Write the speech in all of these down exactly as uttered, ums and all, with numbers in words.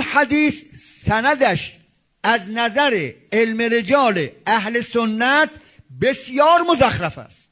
حدیث سندش از نظر علم رجال اهل سنت بسیار مزخرف است.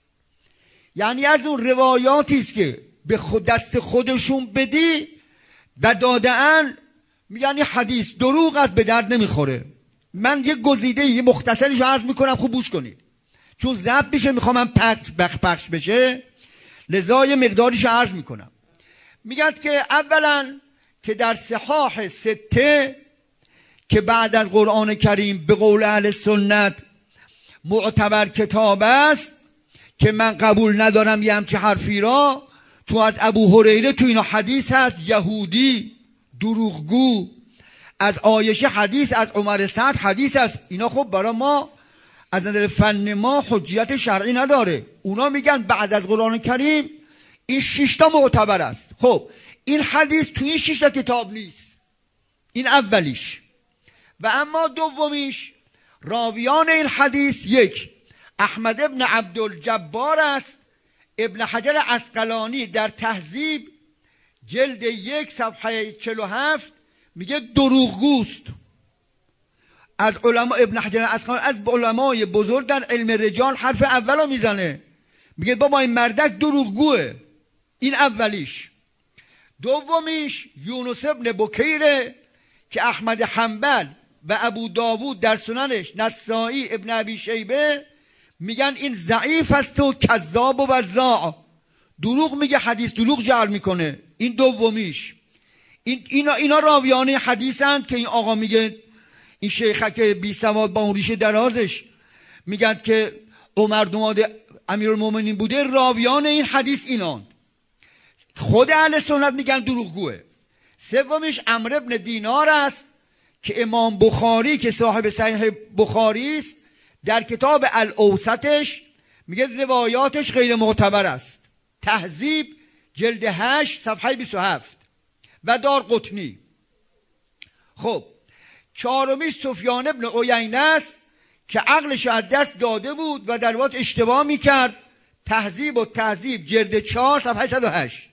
یعنی از اون روایاتی است که به خود دست خودشون بدی و داده‌اند یعنی حدیث دروغ است، به درد نمیخوره. من یه گزیده یه مختصریشو عرض میکنم، خوب گوش کنید چون ضبط میشه، میخوام من پخش پخش بشه، لذا یه مقداریشو عرض میکنم. میگن که اولا که در صحاح سته که بعد از قرآن کریم به قول اهل سنت معتبر کتاب است که من قبول ندارم یه همچه حرفی را، چون از ابو هریره تو اینا حدیث هست یهودی دروغگو، از عایشه حدیث، از عمر سعد حدیث است. اینا خب برای ما از نظر فن ما حجیت شرعی نداره. اونا میگن بعد از قرآن کریم این شش تا معتبر است. خب این حدیث تو این شش تا کتاب نیست، این اولیش. و اما دومیش، راویان این حدیث یک احمد ابن عبدالجبار است. ابن حجر عسقلانی در تهذیب جلد یک صفحه چهل و هفت میگه دروغگوست. از علما ابن حجر عسقلانی از علمای بزرگ در علم رجال حرف اولو میزنه، میگه بابا این مردک دروغگوه. این اولیش. دومیش یونس ابن بکیره که احمد حنبل و ابو داوود در سننش، نسائی، ابن ابی شیبه میگن این ضعیف است و کذاب و وزاع، دروغ میگه، حدیث دروغ جعل میکنه. این دومیش. این اینا اینا راویان حدیثند که این آقا میگه، این شیخک بی سواد با اون ریشه درازش میگن که عمر دماد امیرالمومنین بوده، راویان این حدیث اینان. خود اهل سنت میگن دروغگوه. سومیش عمرو ابن دینار است که امام بخاری که صاحب صحیح بخاری است در کتاب الاوسطش میگه روایاتش غیر معتبر است. تهذیب جلد هشت صفحه بیست و هفت و دار قطنی. خب چهارمی سفیان ابن عیینه است که عقلش از دست داده بود و در واقع اشتباه میکرد. تهذیب و تهذیب جلد چهار صفحه صد و هشت.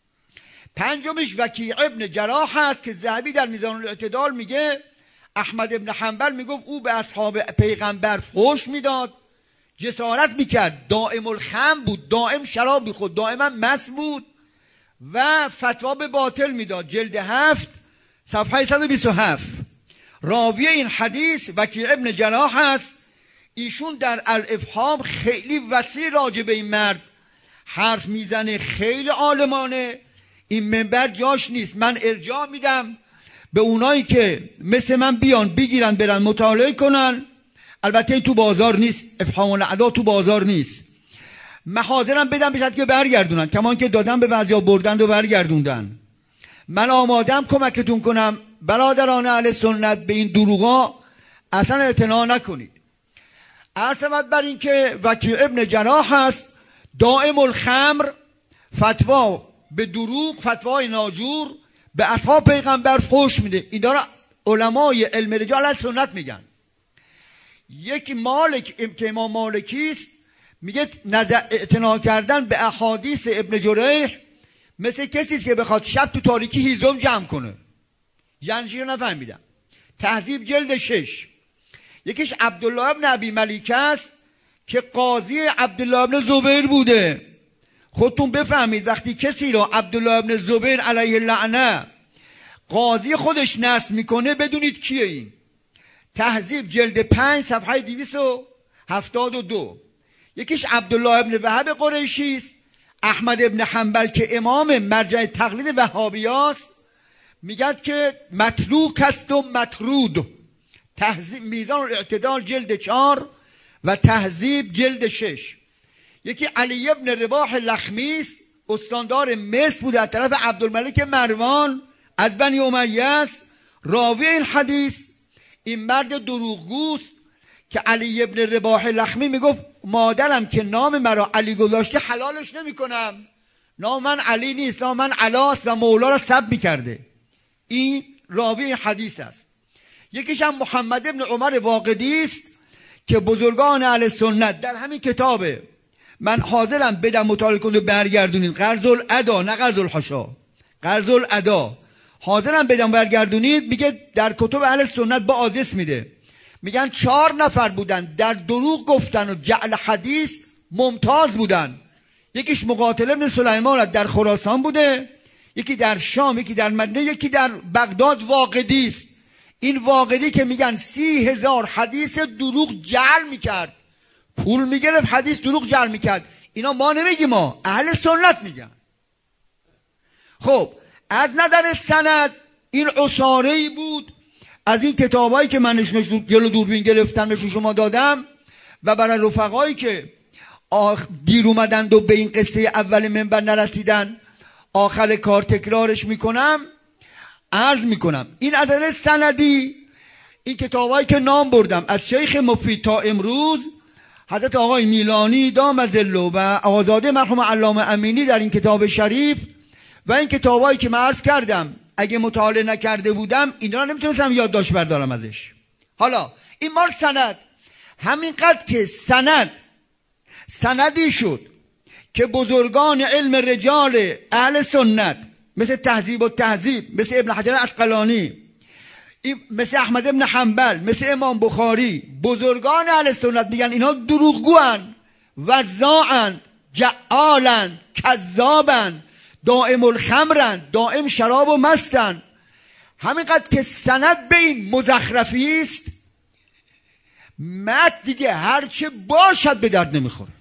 پنجمیش وکیع ابن جراح است که ذهبی در میزان الاعتدال میگه احمد ابن حنبل میگفت او به اصحاب پیغمبر فحش میداد، جسارت میکرد، دائم الخمر بود، دائم شراب میخورد، دائما مست بود و فتوا به باطل میداد. جلد هفت صفحه صد و بیست و هفت. راوی این حدیث وکیع ابن جراح است. ایشون در الافهام خیلی وسیع راجع به این مرد حرف میزنه، خیلی عالمانه. این منبر جاش نیست. من ارجاع میدم به اونایی که مثل من بیان بگیرن برن مطالعه کنن. البته تو بازار نیست، افهام الاعداد تو بازار نیست. من حاضرم بدم بشد که برگردونن، کمان که دادم به بعضیا بردند و برگردوندن. من آمادم کمکتون کنم. برادران اهل سنت به این دروغا اصلا اعتنا نکنید. عرض بر این که وکیع ابن جراح هست، دائم الخمر، فتوا به دروغ، فتوای ناجور، به اصحاب پیغمبر فحش میده. این داره علمای علم رجال از سنت میگن. یک مالک که امام مالکی است میگه نظر اعتنا کردن به احادیث ابن جریح مثل کسی است که بخواد شب تو تاریکی هیزم جمع کنه. یعنی چی رو نفهمیدم. تهذیب جلد شش. یکیش عبدالله ابن ابی ملیکه است که قاضی عبدالله ابن زبیر بوده. خودتون بفهمید وقتی کسی رو عبدالله ابن زبیر علیه اللعنه قاضی خودش نصب میکنه بدونید کیه این. تهذیب جلد پنج صفحه دویست و هفتاد و دو. یکیش عبدالله ابن وهب قریشی است. احمد ابن حنبل که امام مرجع تقلید وهابیاست میگن که متروک است و مطرود. تهذیب میزان الاعتدال جلد چهار و تهذیب جلد شش. یکی علی ابن رباح لخمی است، استاندار مصر بود، از طرف عبدالملک مروان از بنی امیه است. راوی این حدیث این مرد دروغگوست که علی ابن رباح لخمی میگفت مادرم که نام مرا علی گذاشته حلالش نمیکنم، نام من علی نیست، نام من علاست و مولا را سب میکرده. این راوی حدیث است. یکیش هم محمد ابن عمر واقدی است که بزرگان اهل سنت در همین کتابه، من حاضرم بدم مطالعه کنید برگردونید، قرض الادا نه قرض الحشا، قرض الادا. حاضرم بدم برگردونید. میگه در کتب اهل سنت با آدرس میده، میگن چهار نفر بودن در دروغ گفتن و جعل حدیث ممتاز بودن. یکیش مقاتل ابن سلیمان در خراسان بوده، یکی در شام، یکی در مدینه، یکی در بغداد واقدی است. این واقدی که میگن سی هزار حدیث دروغ جعل میکرد، پول میگرفت حدیث دروغ جعل میکرد. اینا ما نمیگیم، ما اهل سنت میگن. خب از نظر سند این عصاره‌ای بود از این کتابایی که من جلو دوربین گرفتم نشون شما دادم و برای رفقایی که آخ دیر اومدند و به این قصه اول منبر نرسیدن آخر کار تکرارش میکنم، عرض میکنم. این از نظر سندی این کتابایی که نام بردم از شیخ مفید تا امروز حضرت آقای میلانی دام ظله و آقازاده مرحوم علامه امینی در این کتاب شریف و این کتابایی که من عرض کردم اگه مطالعه نکرده بودم اینا رو نمیتونستم یادداشت بردارم ازش. حالا این مال سند، همینقدر که سند سندی شد که بزرگان علم رجال اهل سنت مثل تهذیب و تهذیب، مثل ابن حجر عسقلانی، مثل احمد ابن حنبل، مثل امام بخاری، بزرگان اهل سنت میگن اینا دروغگوان، وزاعند، جعالند، کذابند، دائم الخمرند، دائم شراب و مستند. همینقدر که سند به این مزخرفی است، متن دیگه هرچه باشد به درد نمیخوره.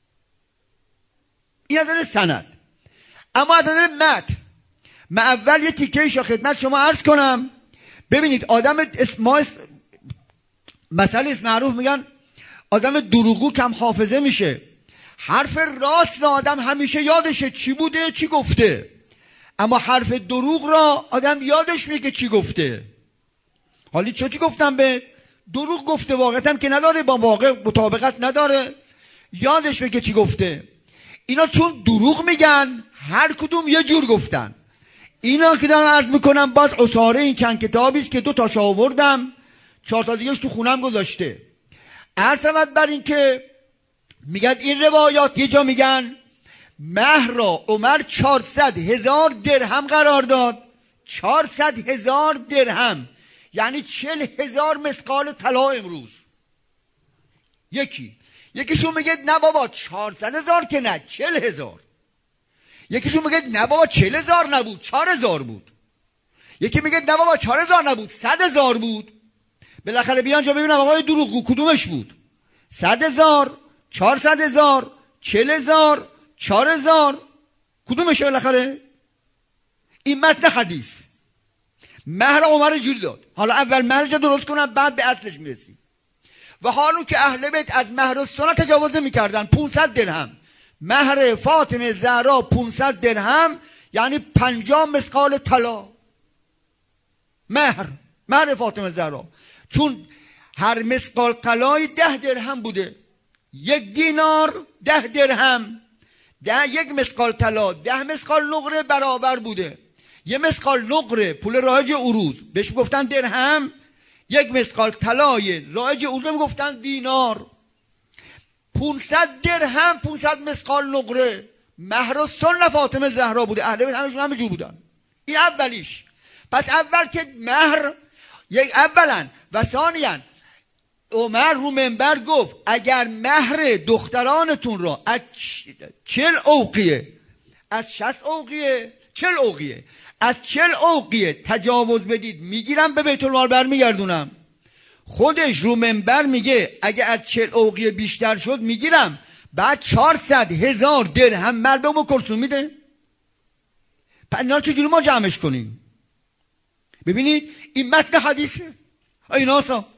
این از نظر سند. اما از نظر متن، من اول یه تیکه‌ایش خدمت شما عرض کنم. ببینید آدم اسم ما اسم مسئله اسم معروف میگن آدم دروغگو کم حافظه میشه. حرف راست را آدم همیشه یادشه چی بوده چی گفته، اما حرف دروغ را آدم یادش میگه چی گفته. حالی چه چی گفتم به دروغ گفته، واقعیت هم که نداره، با واقع مطابقت نداره، یادش میگه چی گفته. اینا چون دروغ میگن هر کدوم یه جور گفتن. اینا که دارم عرض میکنم باز عصاره این چند کتابی است که دو تاشو آوردم، چهار تا دیگه‌اش تو خونم گذاشته. عرض بر این که میگن این روایات یه جا میگن مهر را عمر چهارصد هزار درهم قرار داد. چهارصد هزار درهم یعنی چل هزار مثقال طلا امروز. یکی یکیشون میگه نه بابا چهارصد هزار که نه، چل هزار. یکیشون میگه نه بابا چل هزار نبود، چهار هزار بود. یکی میگه نه بابا چهار هزار نبود، صد هزار بود. بالاخره بیان جا ببینم آقای دروغگو کدومش بود؟ صد هزار، چهارصد هزار، چل هزار، چهار هزار، کدومشه بالاخره؟ این متن حدیث. مهر عمر جوری داد. حالا اول مهرش درست کنم بعد به اصلش میرسیم. و حالا که اهل بیت از مهر و سنت تجاوز میکردن، پانصد درهم مهر فاطمه زهرا، پانصد درهم یعنی پنجاه مثقال طلا. مهر مهر فاطمه زهرا، چون هر مثقال طلای ده درهم بوده. یک دینار ده درهم، ده یک مثقال طلا ده مثقال نقره برابر بوده. یک مثقال نقره پول رایج عروض بهش گفتن درهم، یک مثقال طلای رایج عروض هم گفتن دینار. پانصد درهم پانصد مثقال نقره مهر و سن فاطمه زهرا بوده. اهل بیت همشون همه جور بودن. این اولیش. پس اول که مهر یک اولا و ثانیاً عمر رو منبر گفت اگر مهر دخترانتون را از چل اوقیه، از شصت اوقیه، چل اوقیه، از چل اوقیه تجاوز بدید میگیرم به بیت المال برمیگردونم. خودش رو منبر میگه اگه از چل اوقیه بیشتر شد میگیرم. بعد چهارصد هزار درهم مرد ام کلثوم میده. پس اینا چجوری ما جمعش کنیم؟ ببینید این متن حدیثه. اینا اصلا